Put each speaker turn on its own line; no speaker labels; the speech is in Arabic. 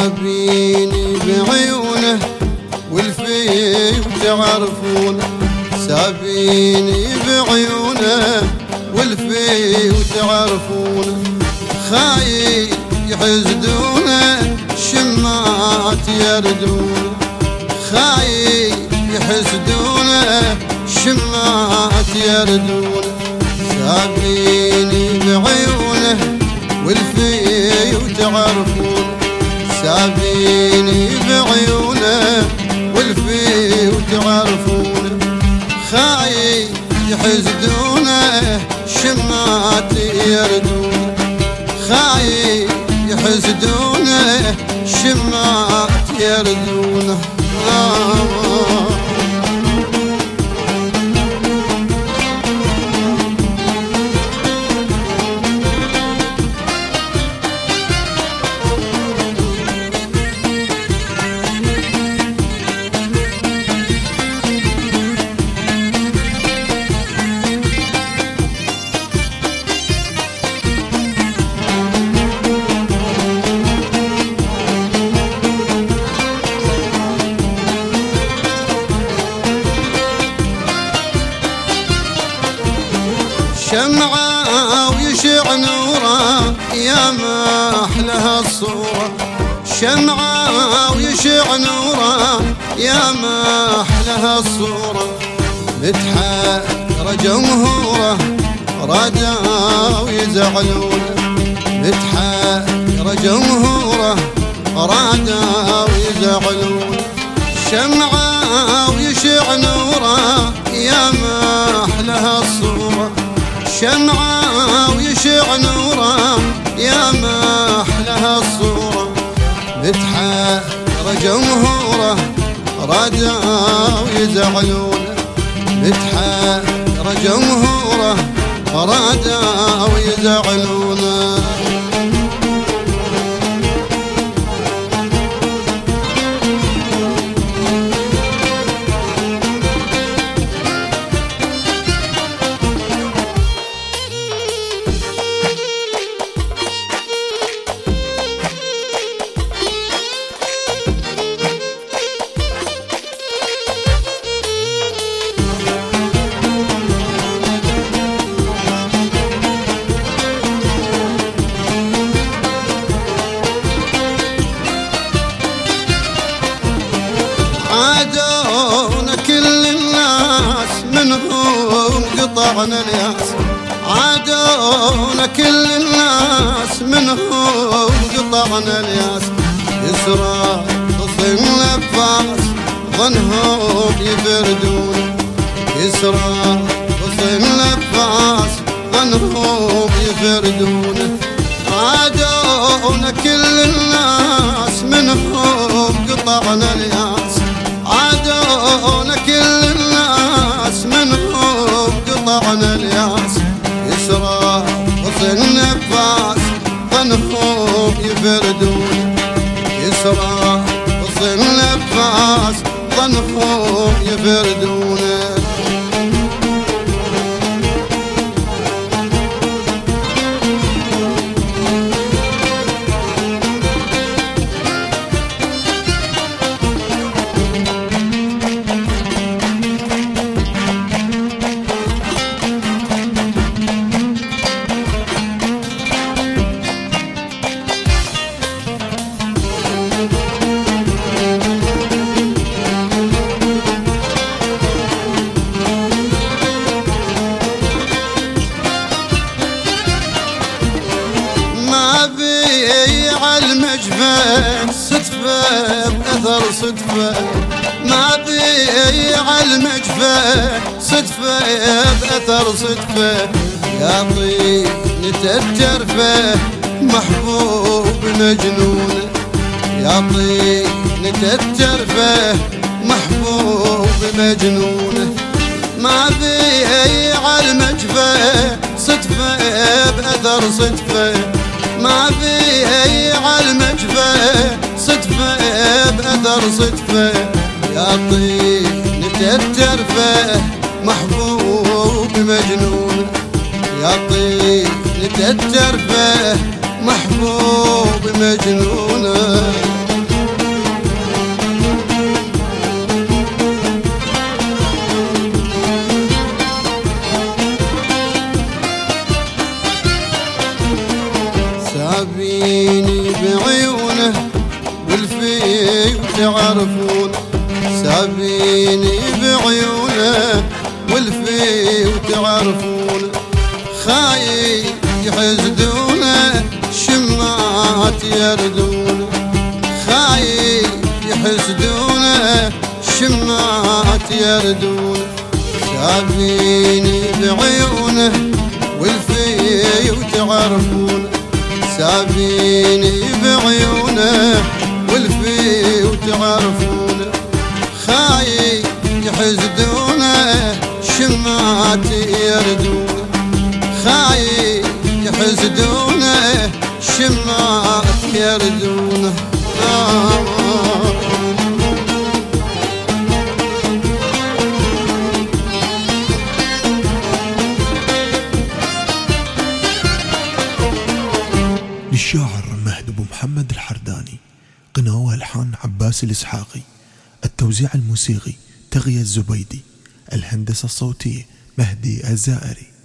سابيني بعيونه والفي وتعرفونه، سابيني بعيونه والفي وتعرفونه، خايف يحسدونه شمات يردونه، خايف يحسدونه شمات يردونه، سابيني بعيونه والفي وتعرفونه، سابيني بعيونه والفي وتعرفونه، خايف يحسدونه شمات يردونه، خايف يحسدونه شمات يردونه. شمعة ويشع نوره يا ما أحلى الصورة، شمعة ويشع نوره يا ما أحلى الصورة، متحير جمهوره رادوا يزعلونه، متحير جمهوره رادوا يزعلونه، شمعة ويشع نوره يا ما أحلى الصورة، شمعة ويشع نوره يا ما أحلى الصورة، متحير جمهوره رادوا يزعلونه، متحير جمهوره رادوا يزعلونه. عادونا كل الناس منهم قطعنا الياس، عادونا كل الناس منهم قطعنا الياس، يسرى غصن نفاس ظنهم يفردون، يسرى غصن نفاس ظنهم يفردون، عادونا كل الناس منهم قطعنا الياس، عادونا كل الناس منهم قطعنا الياس، يسرى غصن نفاس ظنهم يفردون، يسرى غصن نفاس ظنهم يفردون. المجفة صدفة بأثر صدفة، ما بيع المجفة صدفة بأثر صدفة، يا طينة الترفة محبوب مجنون، يا طينة الترفة محبوب مجنون، ما بيع المجفة صدفة بأثر صدفة، ما بيع المجفة صدفة بأثر صدفة، يا طينة الترفة محبوب مجنون، يا طينة الترفة محبوب مجنون. سابيني بعيونه والفي وتعرفون، سابيني بعيونه والفي وتعرفون، خايف يحسدونه شمات يردونه، خايف يحسدونه شمات يردونه، سابيني بعيونه والفي وتعرفون، سابيني بعيونه والفي وتعرفون، خايف يحسدونه شمات يردونه، خايف يحسدونه شمات يردونه.
للشاعر مهد أبو محمد الحرداني، قناة والحان عباس الإسحاقي، التوزيع الموسيقي تغية الزبيدي، الهندسة الصوتية مهدي الزائري.